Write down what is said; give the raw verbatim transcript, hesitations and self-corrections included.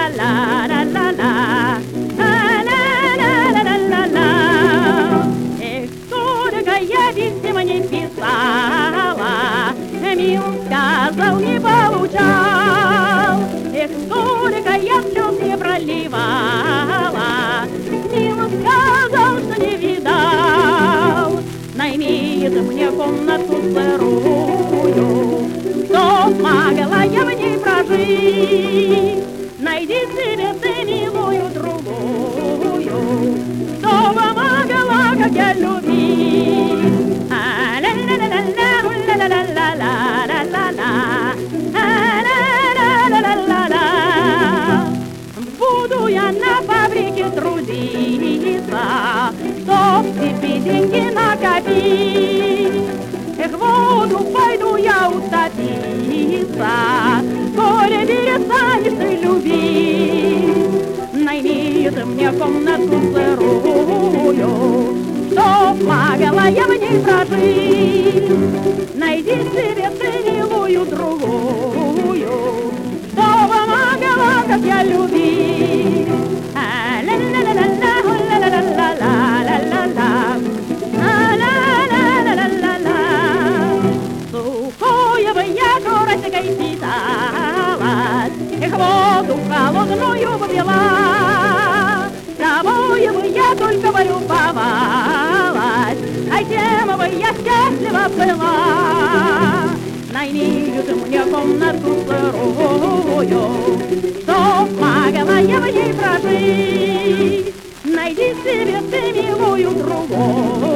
ла-ла-ла-ла-ла-ла. А-ла-ла-ла-ла-ла-ла. Эх, сколько я писем не писала, мил сказал, не получал. Эх, сколько я слез не проливала, мил сказал, что не видал. Наймит мне комнату сырую, чтоб могла я в ней прожить. Найди себе ты, милую, другую, чтоб могла, как я, любить. А-ля-ля-ля-ля-ля-ля-ля-ля-ля-ля-ля. А-ля-ля-ля-ля-ля-ля. Буду я на фабрике трудиться, чтоб себе деньги накопить. Эх, в воду пойду я утопиться, коли перестанет любить. Найми ты мне комнату сырую, чтоб могла я в ней прожить. Найди себе ты, милую, другую, чтоб могла, как я, любить. Эх, воду холодную попила, тобою бы я только полюбовалась, а тем бы я счастлива была. Найми ты мне комнату сырую, чтоб могла я в ней прожить. Найди себе ты, милую, другую,